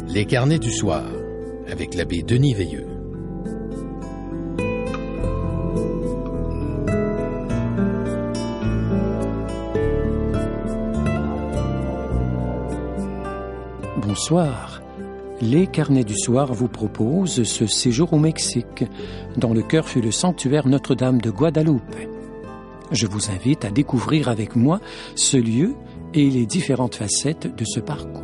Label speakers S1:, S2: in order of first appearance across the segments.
S1: Les carnets du soir, avec l'abbé Denis Veilleux.
S2: Bonsoir. Les carnets du soir vous proposent ce séjour au Mexique, dont le cœur fut le sanctuaire Notre-Dame de Guadalupe. Je vous invite à découvrir avec moi ce lieu et les différentes facettes de ce parcours.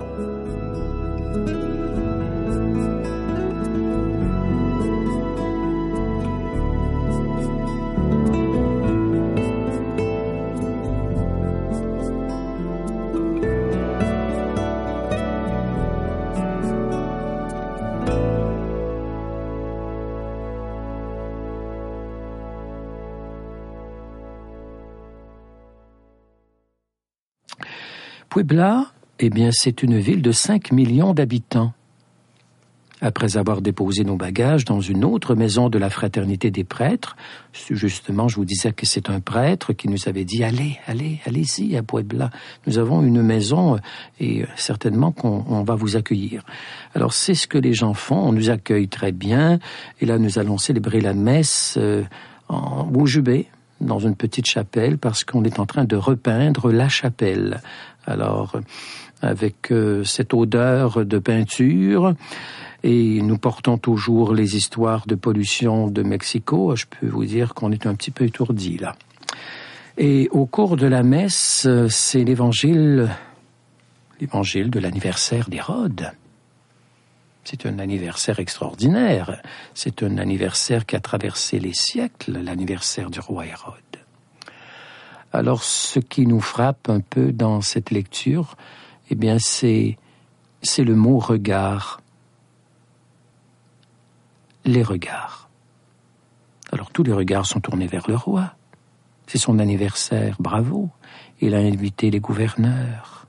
S2: Puebla, c'est une ville de 5 millions d'habitants. Après avoir déposé nos bagages dans une autre maison de la Fraternité des prêtres, justement, je vous disais que c'est un prêtre qui nous avait dit « Allez-y à Puebla, nous avons une maison et certainement qu'on va vous accueillir. » Alors, c'est ce que les gens font, on nous accueille très bien, et là, nous allons célébrer la messe en Ujube, dans une petite chapelle, parce qu'on est en train de repeindre la chapelle. Alors, avec cette odeur de peinture, et nous portons toujours les histoires de pollution de Mexico, je peux vous dire qu'on est un petit peu étourdi là. Et au cours de la messe, c'est l'évangile de l'anniversaire d'Hérode. C'est un anniversaire extraordinaire. C'est un anniversaire qui a traversé les siècles, l'anniversaire du roi Hérode. Alors, ce qui nous frappe un peu dans cette lecture, c'est le mot regard. Les regards. Alors, tous les regards sont tournés vers le roi. C'est son anniversaire, bravo. Il a invité les gouverneurs.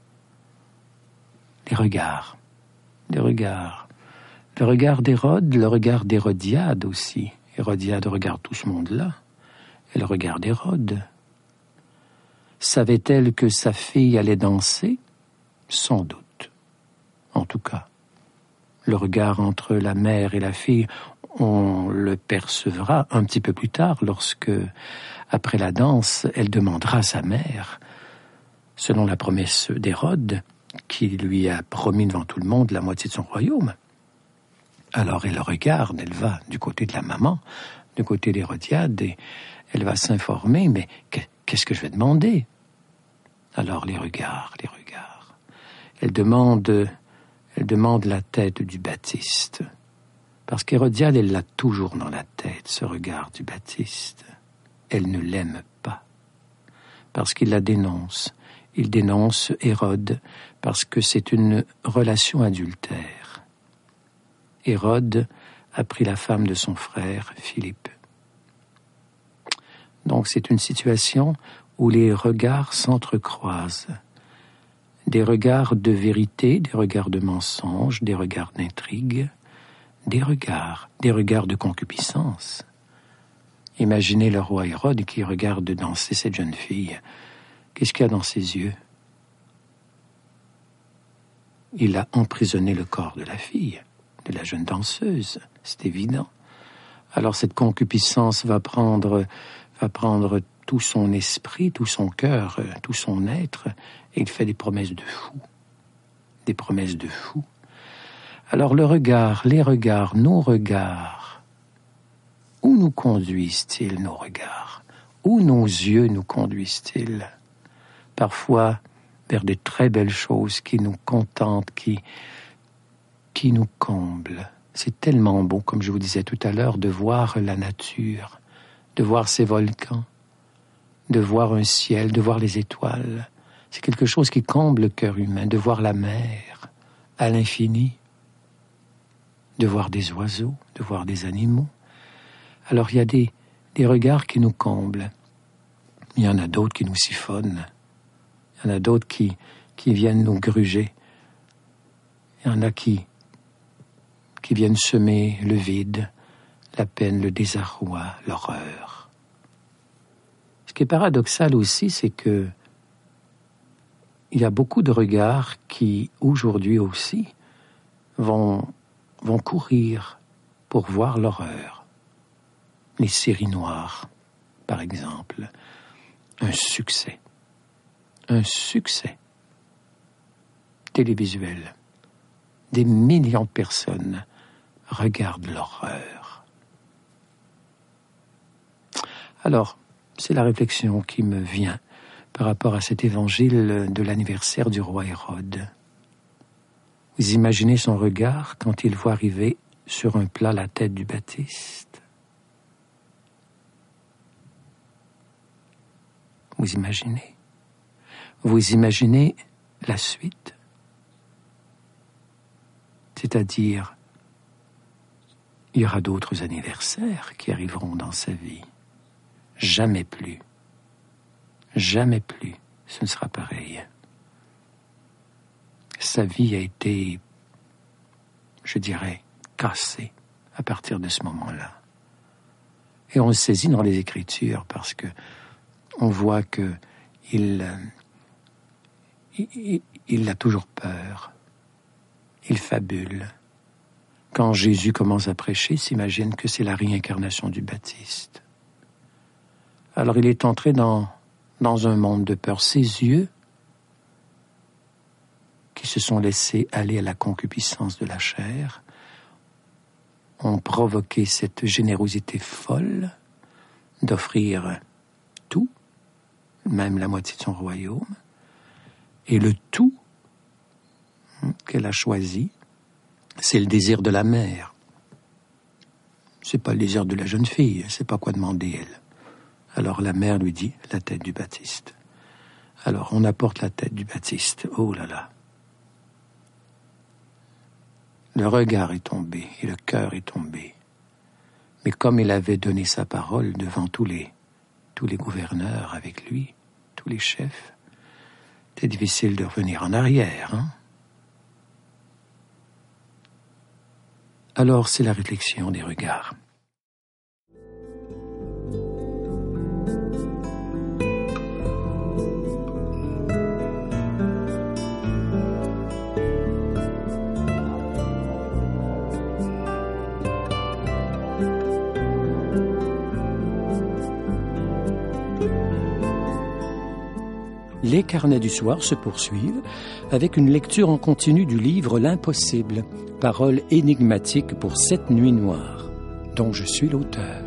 S2: Les regards. Le regard d'Hérode, le regard d'Hérodiade aussi. Hérodiade regarde tout ce monde-là. Et le regard d'Hérode. Savait-elle que sa fille allait danser? Sans doute. En tout cas, le regard entre la mère et la fille, on le percevra un petit peu plus tard lorsque, après la danse, elle demandera à sa mère, selon la promesse d'Hérode, qui lui a promis devant tout le monde la moitié de son royaume. Alors elle regarde, elle va du côté de la maman, du côté d'Hérodiade, et elle va s'informer, mais qu'est-ce que je vais demander? Alors les regards. Elle demande la tête du Baptiste, parce qu'Hérodiade, elle l'a toujours dans la tête, ce regard du Baptiste. Elle ne l'aime pas, parce qu'il la dénonce. Il dénonce Hérode parce que c'est une relation adultère. Hérode a pris la femme de son frère, Philippe. Donc c'est une situation où les regards s'entrecroisent. Des regards de vérité, des regards de mensonge, des regards d'intrigue, des regards de concupiscence. Imaginez le roi Hérode qui regarde danser cette jeune fille. Qu'est-ce qu'il y a dans ses yeux? Il a emprisonné le corps de la fille, de la jeune danseuse, c'est évident. Alors cette concupiscence va prendre tout son esprit, tout son cœur, tout son être, et il fait des promesses de fou. Alors le regard, les regards, nos regards, où nous conduisent-ils nos regards? Où nos yeux nous conduisent-ils? Parfois vers des très belles choses qui nous contentent, qui nous comblent. C'est tellement beau, comme je vous disais tout à l'heure, de voir la nature, de voir ces volcans, de voir un ciel, de voir les étoiles. C'est quelque chose qui comble le cœur humain, de voir la mer à l'infini, de voir des oiseaux, de voir des animaux. Alors il y a des regards qui nous comblent. Il y en a d'autres qui nous siphonnent. Il y en a d'autres qui viennent nous gruger. Il y en a qui viennent semer le vide, la peine, le désarroi, l'horreur. Ce qui est paradoxal aussi, c'est que il y a beaucoup de regards qui, aujourd'hui aussi, vont courir pour voir l'horreur. Les séries noires, par exemple. Un succès télévisuel. Des millions de personnes regardent l'horreur. Alors, c'est la réflexion qui me vient par rapport à cet évangile de l'anniversaire du roi Hérode. Vous imaginez son regard quand il voit arriver sur un plat la tête du Baptiste? Vous imaginez la suite? C'est-à-dire, il y aura d'autres anniversaires qui arriveront dans sa vie. Jamais plus, ce ne sera pareil. Sa vie a été, je dirais, cassée à partir de ce moment-là. Et on le saisit dans les Écritures parce que on voit que il a toujours peur. Il fabule. Quand Jésus commence à prêcher, il s'imagine que c'est la réincarnation du Baptiste. Alors il est entré dans un monde de peur. Ses yeux, qui se sont laissés aller à la concupiscence de la chair, ont provoqué cette générosité folle d'offrir tout, même la moitié de son royaume, et le tout qu'elle a choisi, c'est le désir de la mère. C'est pas le désir de la jeune fille, elle sait pas quoi demander, elle. Alors la mère lui dit, la tête du Baptiste. Alors on apporte la tête du Baptiste. Oh là là. Le regard est tombé et le cœur est tombé. Mais comme il avait donné sa parole devant tous les gouverneurs avec lui, tous les chefs, c'était difficile de revenir en arrière, hein? Alors c'est la réflexion des regards. Les carnets du soir se poursuivent avec une lecture en continu du livre L'Impossible, paroles énigmatiques pour 7 nuits noires, dont je suis l'auteur.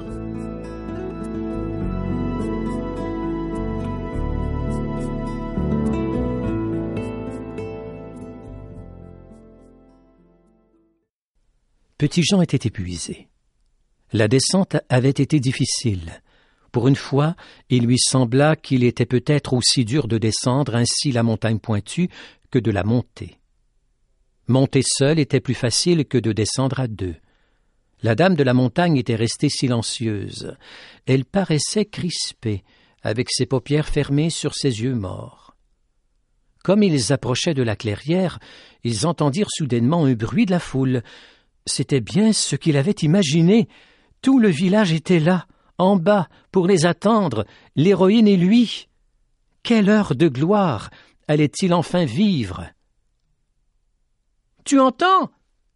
S2: Petit Jean était épuisé. La descente avait été difficile. Pour une fois, il lui sembla qu'il était peut-être aussi dur de descendre ainsi la montagne pointue que de la monter. Monter seul était plus facile que de descendre à 2. La dame de la montagne était restée silencieuse. Elle paraissait crispée, avec ses paupières fermées sur ses yeux morts. Comme ils approchaient de la clairière, ils entendirent soudainement un bruit de la foule. C'était bien ce qu'il avait imaginé. Tout le village était là, en bas, pour les attendre, l'héroïne et lui. Quelle heure de gloire allait-il enfin vivre? « Tu entends?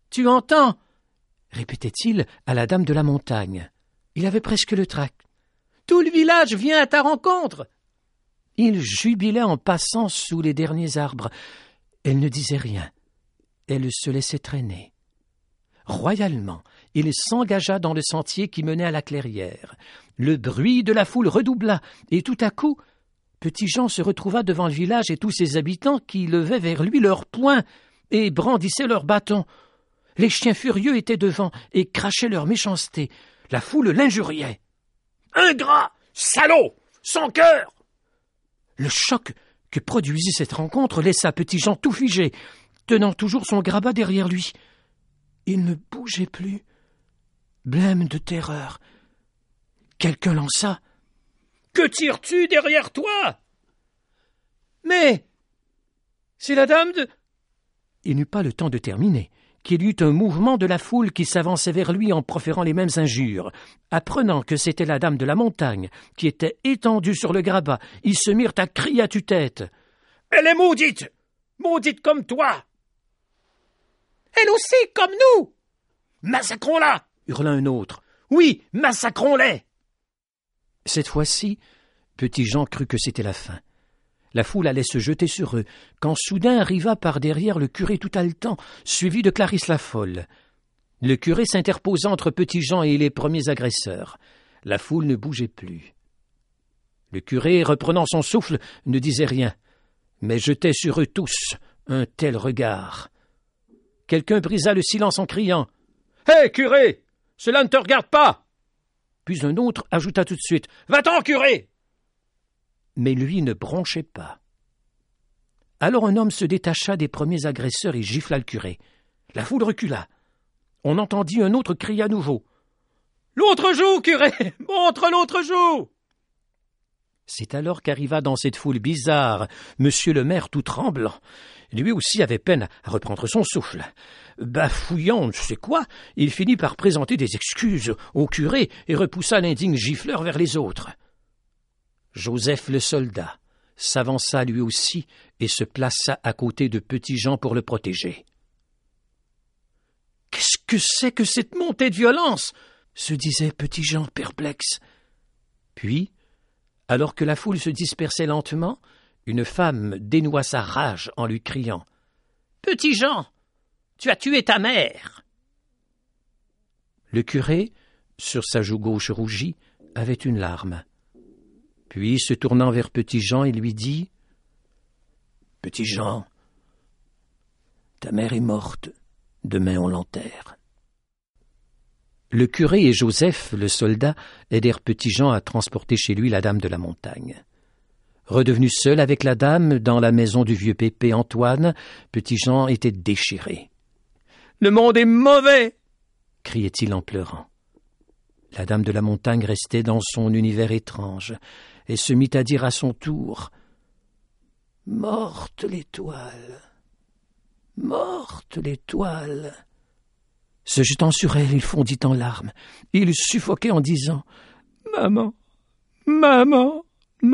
S2: Répétait-il à la dame de la montagne. Il avait presque le trac. « Tout le village vient à ta rencontre !» Il jubilait en passant sous les derniers arbres. Elle ne disait rien. Elle se laissait traîner. Royalement, il s'engagea dans le sentier qui menait à la clairière. Le bruit de la foule redoubla, et tout à coup, Petit Jean se retrouva devant le village et tous ses habitants qui levaient vers lui leurs poings et brandissaient leurs bâtons. Les chiens furieux étaient devant et crachaient leur méchanceté. La foule l'injuriait. « Ingrat! Salaud! Sans cœur !» Le choc que produisit cette rencontre laissa Petit Jean tout figé, tenant toujours son grabat derrière lui. Il ne bougeait plus, blême de terreur. Quelqu'un lança. « Que tires-tu derrière toi ?»« Mais c'est la dame de... » Il n'eut pas le temps de terminer, qu'il y eut un mouvement de la foule qui s'avançait vers lui en proférant les mêmes injures. Apprenant que c'était la dame de la montagne, qui était étendue sur le grabat, ils se mirent à crier à tue-tête. « Elle est maudite! Maudite comme toi !»«
S3: Elle aussi, comme nous! Massacrons-la! Hurla un autre. Oui, massacrons-les!
S2: Cette fois-ci, Petit Jean crut que c'était la fin. La foule allait se jeter sur eux, quand soudain arriva par derrière le curé tout haletant, suivi de Clarisse la folle. Le curé s'interposa entre Petit Jean et les premiers agresseurs. La foule ne bougeait plus. Le curé, reprenant son souffle, ne disait rien, mais jetait sur eux tous un tel regard. Quelqu'un brisa le silence en criant « Hé, curé, cela ne te regarde pas !» Puis un autre ajouta tout de suite « Va-t'en, curé !» Mais lui ne bronchait pas. Alors un homme se détacha des premiers agresseurs et gifla le curé. La foule recula. On entendit un autre crier à nouveau « L'autre joue, curé! Montre l'autre joue !» C'est alors qu'arriva dans cette foule bizarre monsieur le maire tout tremblant. Lui aussi avait peine à reprendre son souffle. Bafouillant ne sais quoi, il finit par présenter des excuses au curé et repoussa l'indigne gifleur vers les autres. Joseph le soldat s'avança lui aussi et se plaça à côté de Petit Jean pour le protéger. « Qu'est-ce que c'est que cette montée de violence ?» se disait Petit Jean perplexe. Puis, alors que la foule se dispersait lentement, une femme dénoua sa rage en lui criant « Petit Jean, tu as tué ta mère !» Le curé, sur sa joue gauche rougie, avait une larme. Puis, se tournant vers Petit Jean, il lui dit « Petit Jean, ta mère est morte, demain on l'enterre. » Le curé et Joseph, le soldat, aidèrent Petit Jean à transporter chez lui la dame de la montagne. Redevenu seul avec la dame dans la maison du vieux pépé Antoine, Petit Jean était déchiré. « Le monde est mauvais !» criait-il en pleurant. La dame de la montagne restait dans son univers étrange et se mit à dire à son tour « Morte l'étoile, morte l'étoile !» Se jetant sur elle, il fondit en larmes. Il suffoquait en disant « Maman, maman, maman !»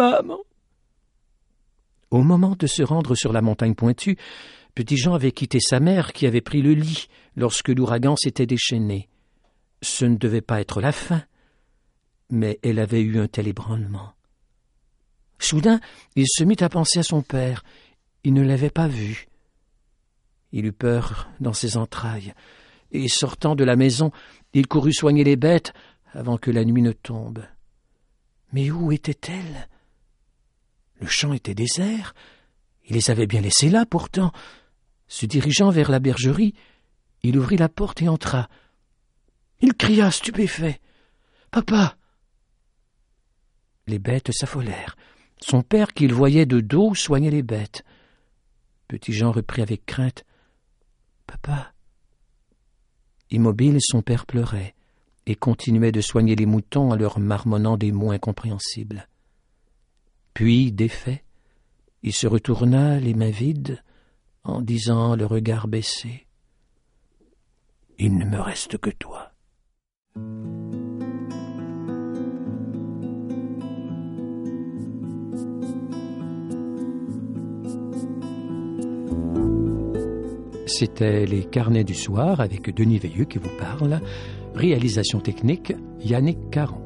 S2: Au moment de se rendre sur la montagne pointue, Petit Jean avait quitté sa mère qui avait pris le lit lorsque l'ouragan s'était déchaîné. Ce ne devait pas être la fin, mais elle avait eu un tel ébranlement. Soudain, il se mit à penser à son père. Il ne l'avait pas vu. Il eut peur dans ses entrailles, et sortant de la maison, il courut soigner les bêtes avant que la nuit ne tombe. Mais où était-elle? Le champ était désert. Il les avait bien laissés là, pourtant. Se dirigeant vers la bergerie, il ouvrit la porte et entra. Il cria stupéfait. « Papa !» Les bêtes s'affolèrent. Son père, qu'il voyait de dos, soignait les bêtes. Petit Jean reprit avec crainte. « Papa !» Immobile, son père pleurait et continuait de soigner les moutons en leur marmonnant des mots incompréhensibles. Puis, défait, il se retourna, les mains vides, en disant, le regard baissé, « Il ne me reste que toi. » C'était les Carnets du soir avec Denis Veilleux qui vous parle. Réalisation technique, Yannick Caron.